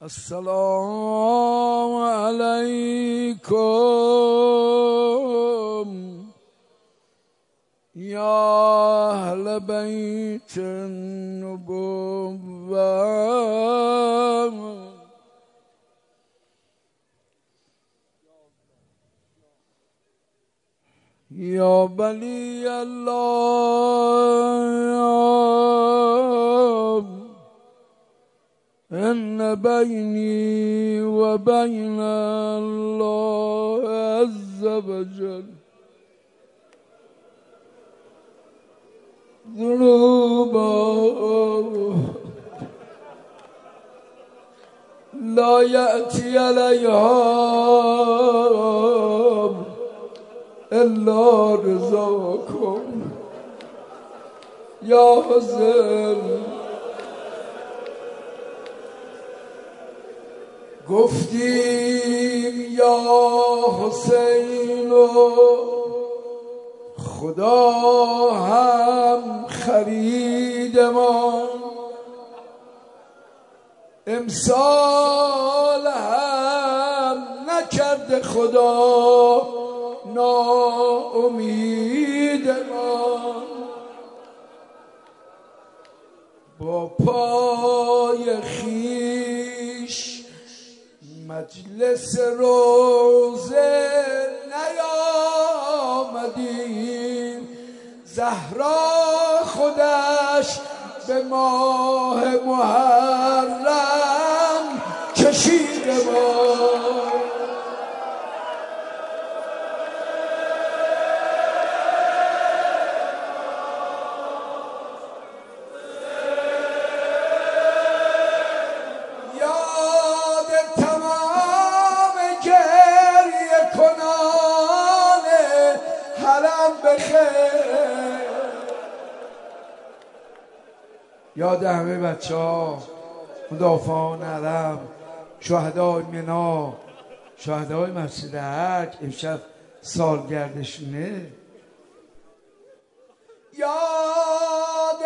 السلام علیکم یا اهل بیت النبوة یا ولی الله ان بینی و بین الله عز وجل ذنوبا لا یأتی علیها الا رضاکم یا حسین. گفتیم یا حسین و خدا هم خریدمان، امسال هم نکرده خدا ناامیدمان. با پای خیش مجلس روزه نیامدیم، زهرا خودش به ماه محرم کشیده ما. یاد همه بچه ها، مدافعان حرم، شهدای منا، شهدای مسجد حق، امشب سالگردشونه. یاد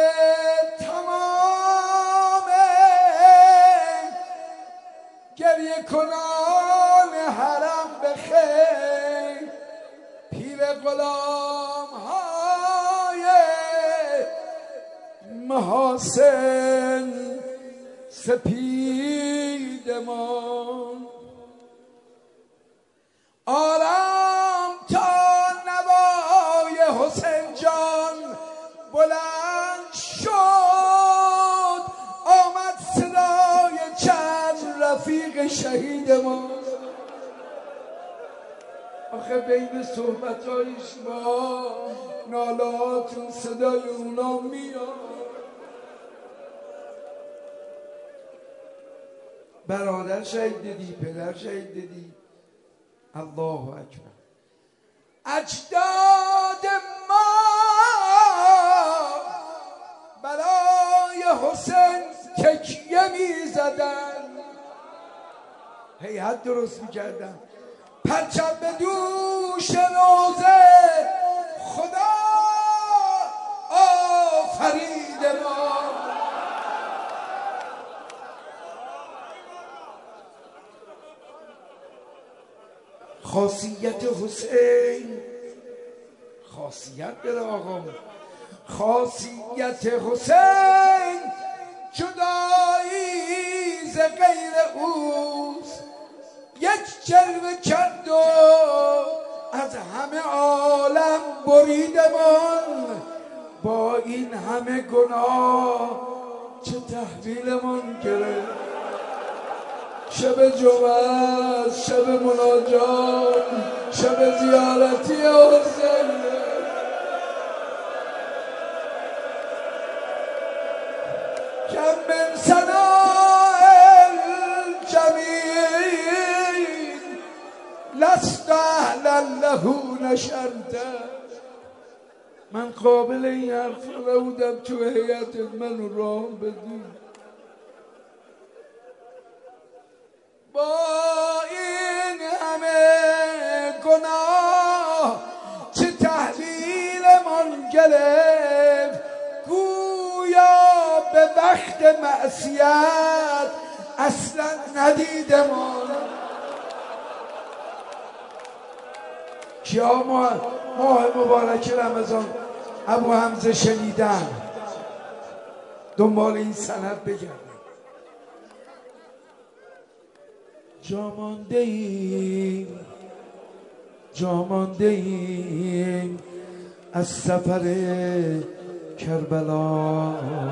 تمام گریه کنان حرم بخیر، پیر غلام های محاسن سپیدمان. آرام تا نوای حسین جان بلند شد، آمد صدای چند رفیق شهیدمان. آخه بین صحبت‌های شما نالاتون صدای اونا میاد. برادر شهید دیدی، پدر شهید دیدی. الله اکبر. اجداد ما برای حسین تکیه میزدن، هیئت درست میکردن، پرچم به دوش روزه خدا آفرید ما. خاصیت حسین، خاصیت داره آقا، خاصیت حسین جدایی ز غیر اوست. یک جلوه کرد و از همه عالم بریدمان، با این همه گناه چه تحویلمان گرفت. شب جمعه، شب مناجات، شب زیارتی حسین. کم من ثناء الجمیل لست اهلا له نشرته. من قابل این حرف نبودم تو هیئت منو راه بدی. با این همه گناه چه تحویلمان گرفت، گویا به وقت معصیت اصلا ندیدم کیا ماه مبارک رمضان ابو حمزه شنیدن دنبال این سند بگردم. جا مانده ایم از سفر کربلا.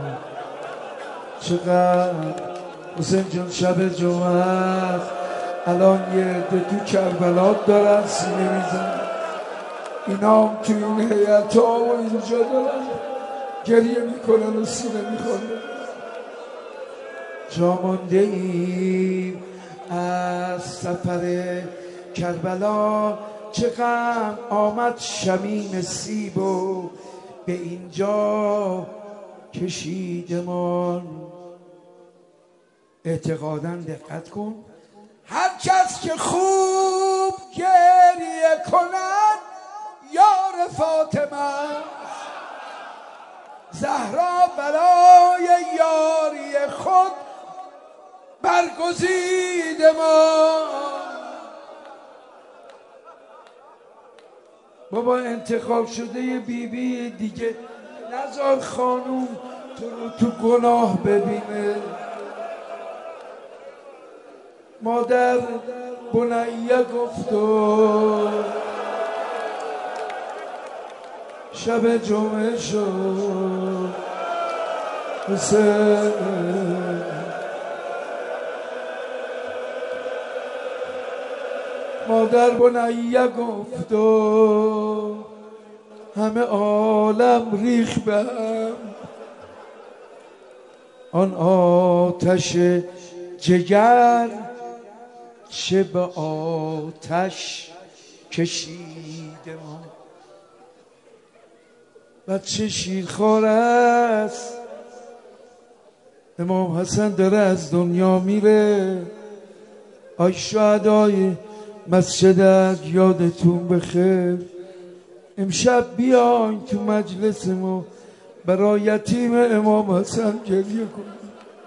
چقدر حسین جان شب جمعه است، الان یه عده تو کربلا دارن سینه میزن، اینا هم تو این هیئت ها و اینجا دارن گریه میکنن و سینه میخوان. جا مانده ایم از سفر کربلا، چه غم آمد شمیم سیب و به اینجا کشیدمان. اعتقادا دقت کن، هر کس که خوب گریه کند یار فاطمه، زهرا برای یاری خود برگزید ما. بابا انتخاب شده یه بیبی دیگه نذار خانوم تو رو تو گناه ببینه. مادر بنیه گفت و شب جمعه شد حسین، مادر بنیه گفت و همه عالم ریخ بهم، آن آتش جگر چه به آتش کشید ما. بچه شیرخوار است، امام حسن داره از دنیا میره. آی شهدای مسجدت یادتون بخیر، امشب بیاین تو مجلس ما برای یتیم امام حسن گریه کنیم.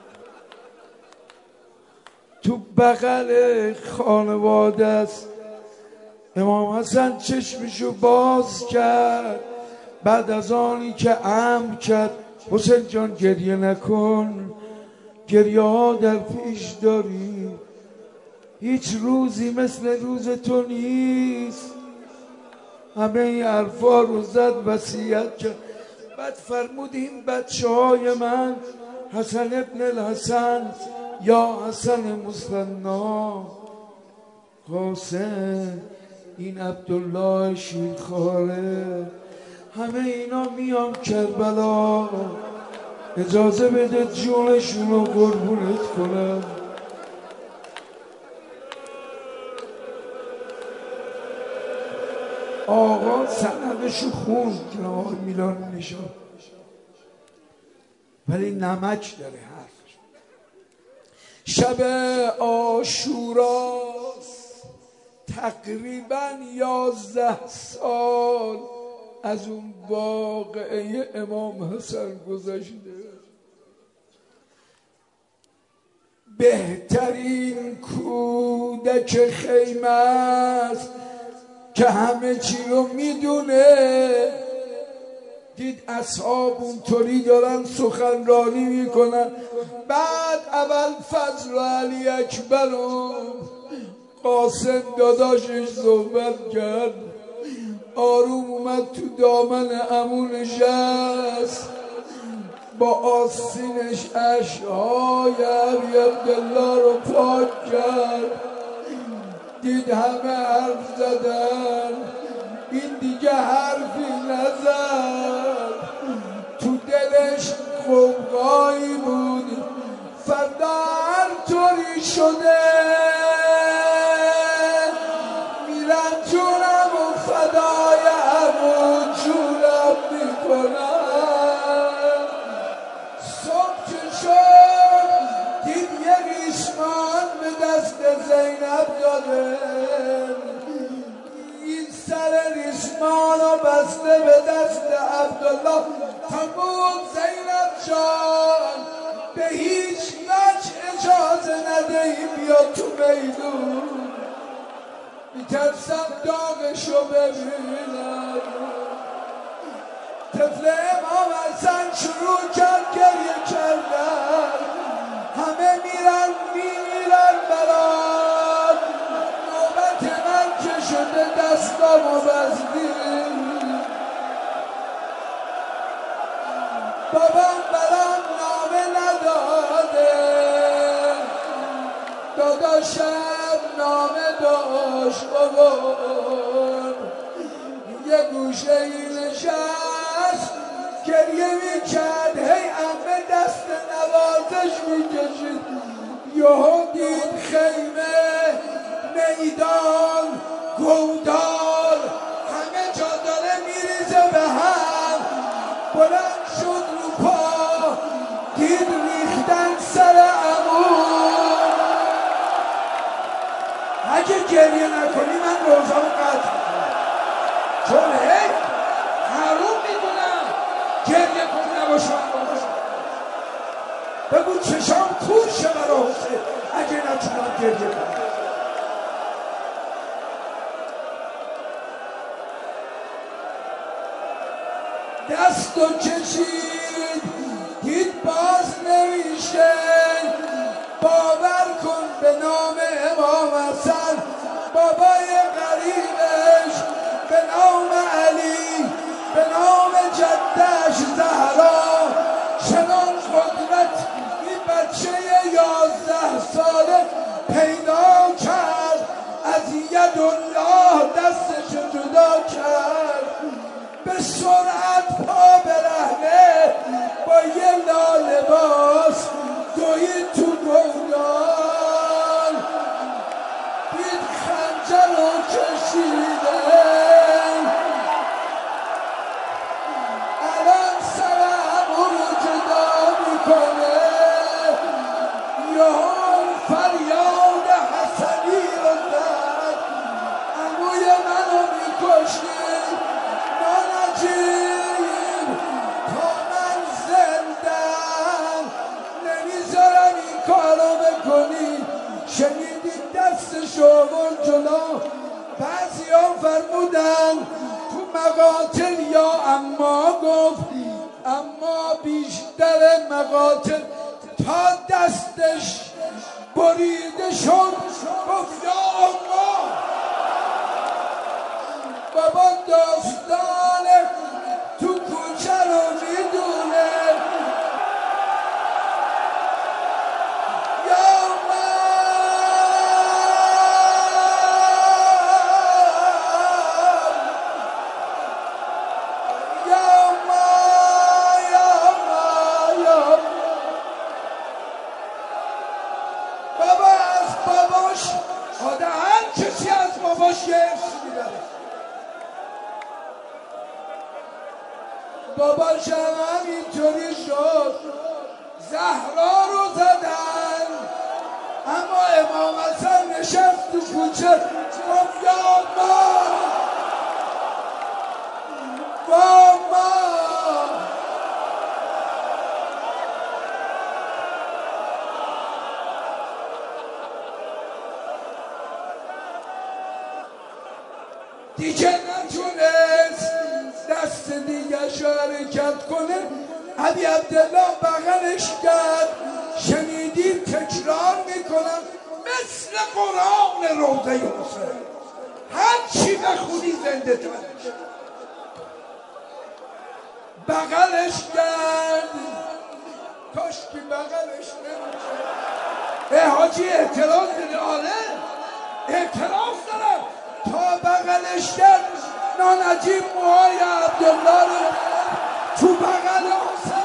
تو بغل خانواده است. امام حسن چشمشو باز کرد بعد از آنی که امر کرد حسین جان گریه نکن، گریه ها در پیش داری، هیچ روزی مثل روز تو نیست. همه این حرفا رو زد، وصیت کرد. بعد فرمود این بچه های من، حسن ابن الحسن یا حسن مصطفی، قاسم، این عبدالله شیرخواره، همه اینا میان کربلا، اجازه بده جونشون رو قربونت کنم. آقا سندشو خوند که آقای میلان نشان، ولی نمک داره حرفش. شب عاشوراست، تقریبا 11 سال از اون واقعه امام حسن گذشته. بهترین کودک خیمه است که همه چی رو میدونه. دید اصحاب اونطوری دارن سخنرانی میکنن، بعد اول فضل و علی اکبر و قاسم داداشش صحبت کرد، آروم اومد تو دامن عمو نشست، با آستینش اشک‌های ابی عبدالله رو پاک کرد. دید همه حرف زدن، این دیگه حرفی نزد. تو دلش قوقایی بود، فردا هر طوری شده میرم جونم و فدای همون جونم میکنم. صبح که شد دید یه ریسمان به دست زینب داده، این سر ریسمان رو بسته به دست عبدالله. فرمود زینب جان به هیچ وجه اجازه نده این بیاد تو میدون، میترسم داغشو ببینم. طفل امام حسن شروع کرد گریه کردن، همه میرن برات، نوبت من که شده دستامو بستیم. بابام برام نامه نداده، داداشم نامه داشت بابام، یه گوشه ای نشست گریه میکرد، هی عمه دست نوازش میکشید. یهو دید خیمه، میدان، گودال، همه جا داره میریزه به هم. بلند شد رو پا، دید ریختن سر عمو. اگه گریه نکنی من روزامو قطع میکنم، چون هی حروم میدونم گریه کن نباشه. بگو چشام کور شه برا حسین اگه نتونم گریه کنم. دستو کشید دید باز نمیشه، باور کن به نام امام حسن بابای غریبش، به نام علی، به نام جدش زهرا، چنان قدرت این بچه 11 ساله پیدا کرد، از یدالله دستش جدا کرد. به سرعت پا برهنه با یه لالباس دوید تو گودال، دید خنجر رو کشیده، الان سر عمو رو جدا میکنه. یهو فریاد حسنی رو زد، عموی منو میکشید نانجیب، تا من زندم نمیذارم این کارو بکنی. شنیدید دستشو آورد جلو، بعضی ها فرمودن تو مقاتل یا اما گفت، اما بیشتر مقاتل تا دستش بریده شد گفت یا الله. بابا داستان تو کوچه رو میدونه، یا بابا از باباش آدم، هر کسی از باباش یه حسی میبره. باباش هم همینطوری شد، زهرا رو زدن، اما امام حسن نشست تو کوچه گفت یا الله بابا. دیگه نتونست دست دیگه حرکت کنه، علی عبدالله بغلش کرد. شنیدید تکرار میکنم مثل قرآن روضه حسین، هر چی بخونی زنده تر. بغلش کرد، کاش که بغلش نمیشه. حاجی اعتراض داری؟ آره اعتراض دارم. تا بغلش کرد نانجیب موهای عبدالله رو تو بغل حسین.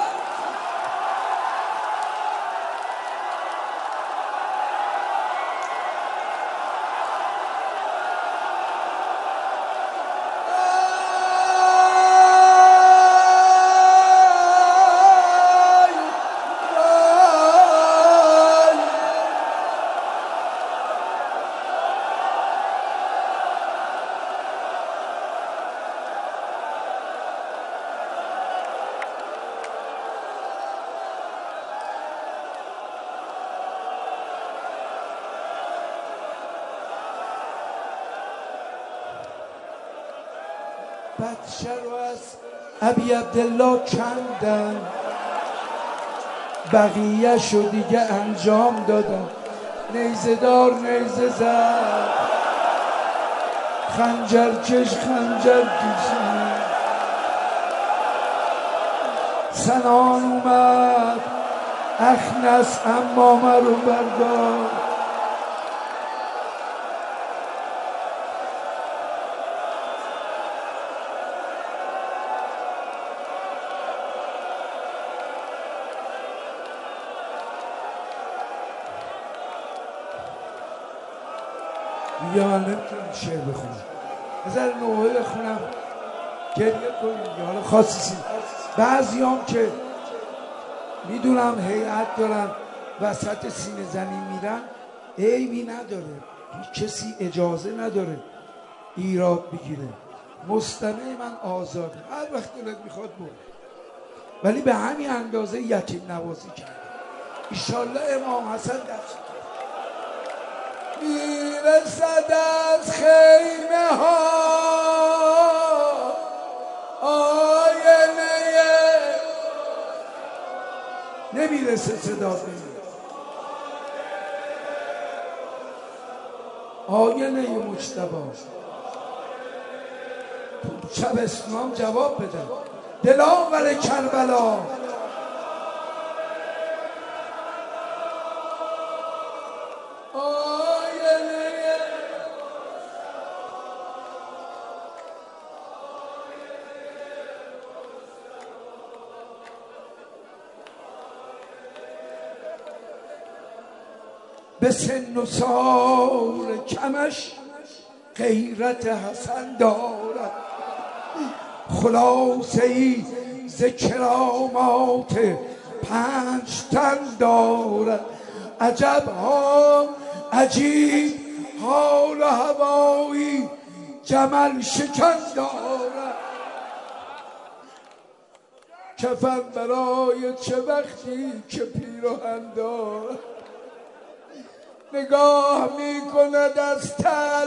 بچه رو از ابی عبدالله کندن، بقیه شو دیگه انجام دادن. نیزه دار نیزه زد، خنجر کش خنجر کشید، سنان اومد اخنس امامه رو بردار. یا من نمیتونم شعر بخونم، بذار نوحه بخونم گریه کنیم. حالا خاصی بعضی هم که میدونم هیئت دارن وسط سینه زنی میرن، عیبی نداره، هیچ کسی اجازه نداره ایراد بگیره، مستمع من آزاده، هر وقت دلت میخواد برو، ولی به همین اندازه یتیم نوازی کرد. ایشالله امام حسن دست میرسد از خیمه ها آینه، نمیرسه صدا کنید، آینه مجتبی شبستونام جواب بده، دلاور کربلا به سن و سال کمش غیرت حسن دارد، خلاصه ای ز کرامات 5 تن دارد. عجب ها عجیب حال و هوایی جمل شکن دارد. کفن برای چه وقتی که پیراهن دارد، نگاه می کند از تل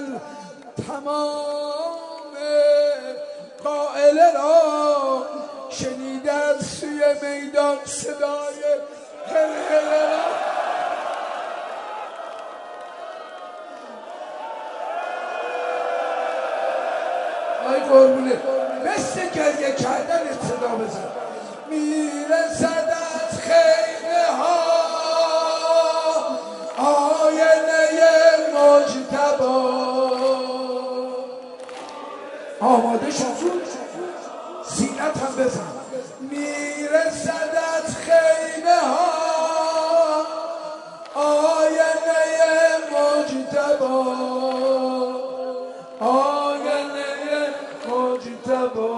تمام قائله را، شنیده از سوی میدان صدای هلهله را. آی قربونه مثل گریه کردن صدا بزن. میرسد از خیمه ها آینه مجتبی. آماده شد سینت هم بزن. میرسد از خیمه ها آینه مجتبی، آینه مجتبی،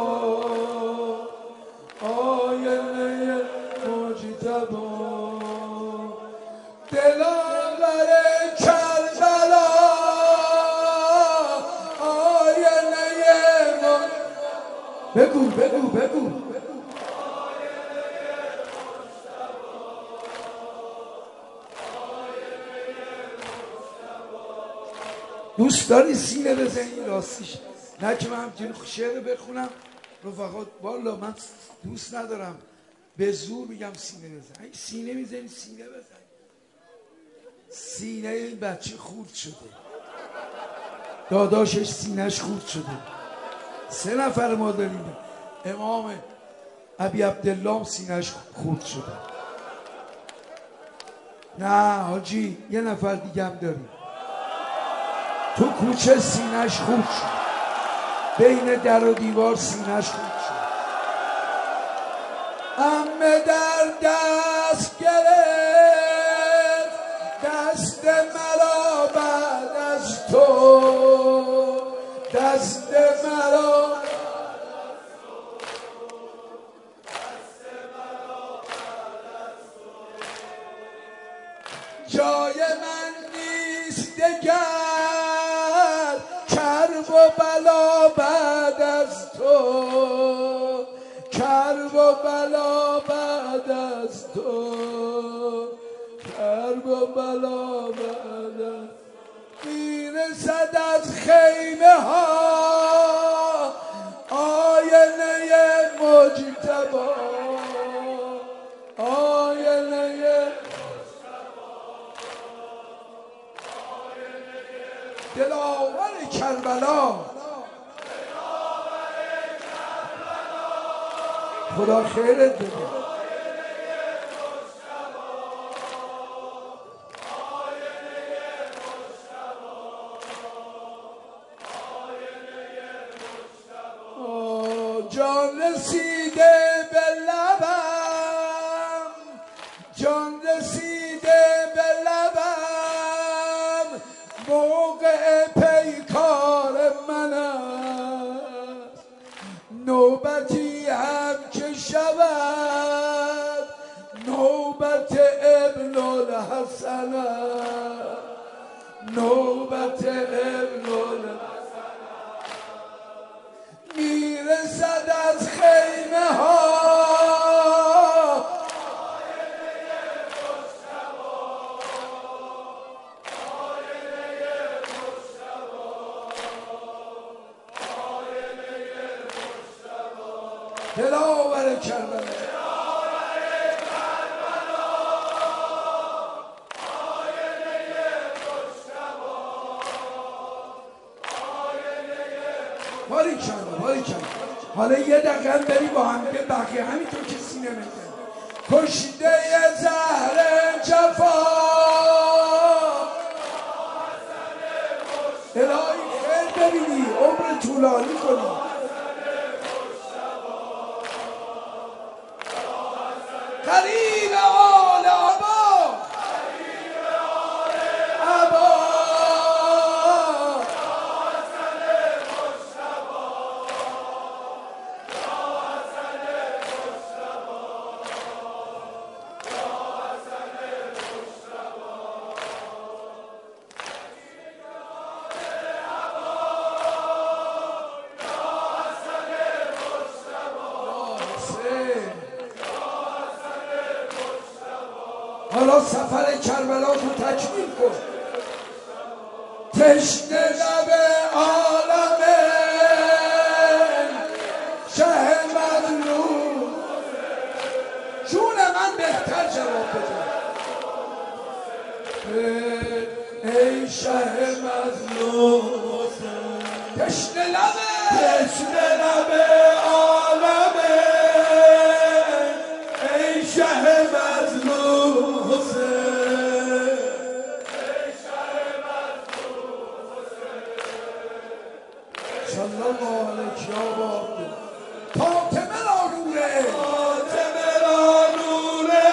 آینه مجتبی. دلاور کربلا آینه بگو بگو بگو. دوست داری سینه بزنی راستیش، نه که من همچنین شعر بخونم رفقات، والا من دوست ندارم به زور میگم سینه بزن. این سینه میزنی سینه بزن. سینه این بچه خورد شده، داداشش سینهش خورد شده. 3 نفر ما داریم، امام ابی عبدالله سینهش خورد شده. نه حاجی 1 نفر دیگه هم داریم تو کوچه سینهش خورد شد، بین در و دیوار سینهش خورد شد. عمه در دست گرفت دست مرا بعد از تو، دست مرا جای من نیست دگر، کرب و بلا بعد از تو، کرب و بلا بعد از تو، کرب و بلا بعد از میرسد از خیمه ها دلاور کربلا خدا خیرت بده. جان رسیده به لبم، جان رسیده به لبم، موقع پیکار من است. نوبتی هم که شود نوبت ابن الحسن است، نوبت ابن الحسن میرسد از خیمه ها. دلاور کربلا باریکلا. حالا یه دقیقه هم بری با هم که بقیه همینطور که سینه میکنه. کشته زهر جفا الهی خیر ببینی، عمر طولانی کنی. قریب آل عبا عبا حالا سفر کربلا تو تکمیل کن. تشنه لب عالمه شه مظلوم. جون من بهتر جواب بده. ای شه مظلوم تشنه لب عالمه ای شه مظلوم صلی الله علیک یا باب فاطمه را نوره، فاطمه را نوره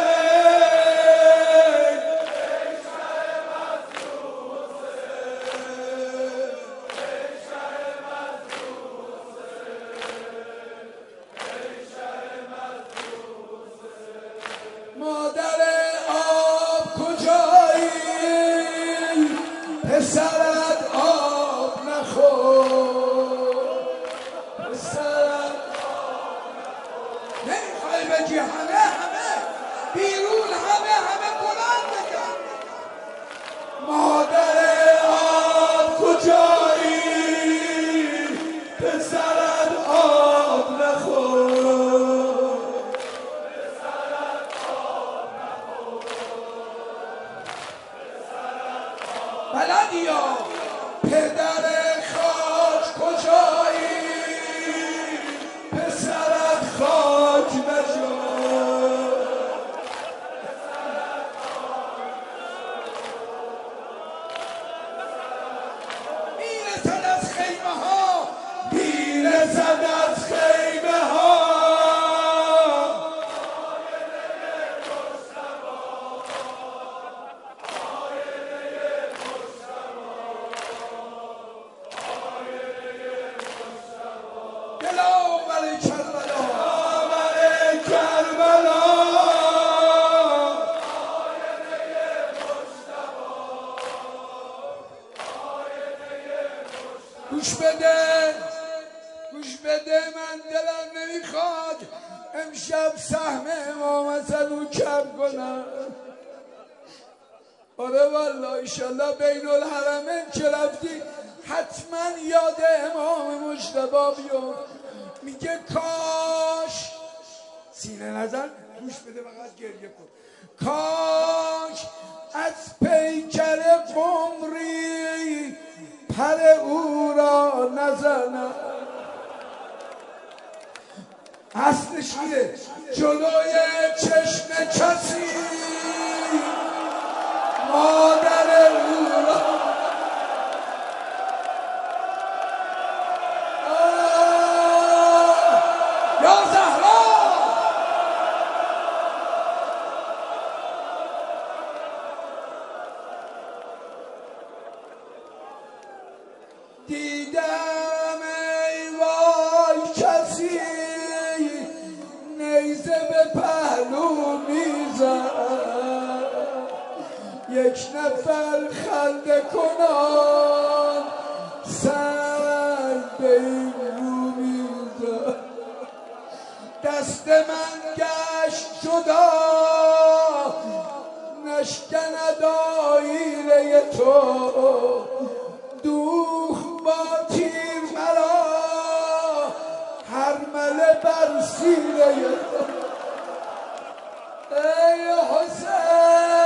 ای شه مظلوم ای شه مظلوم ای شه مظلوم. مادر آب کجایی پسرت آب نخور، بگی همه بیرون همه بلند بگن. مادر آب کجایی پسرت آب نخور، پسرت آب نخور، پسرت آب بلدی یا پدر خاک کجایی پسرت خاک نشد. گوش بده من دلم نمیخواد امشب سهم امام حسن رو کم کنم. آره والا ایشالله بین الحرمین که رفتی حتما یاد امام مجتبی بیفت. میگه کاش سینه نزن، گوش بده فقط گریه کن. کاش از پیکر قمری نزنم. اصلش اینه جلوی چشم کسی مادر او را یا زهرا دیدم ای وای کسی نیزه به پهلو میزد، یک نفر خنده کنان سر به این رو میزد. دست من گشت جدا نشکند آیینه تو، دوخ با تیر مرا هرمله بر سینه تو. ای حسین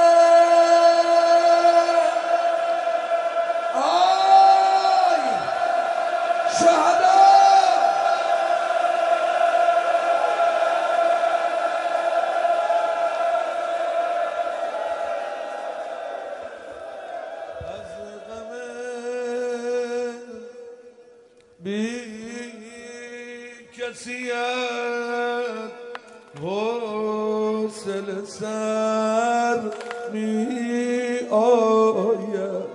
آی شهدا بی کسیت حوصله سر می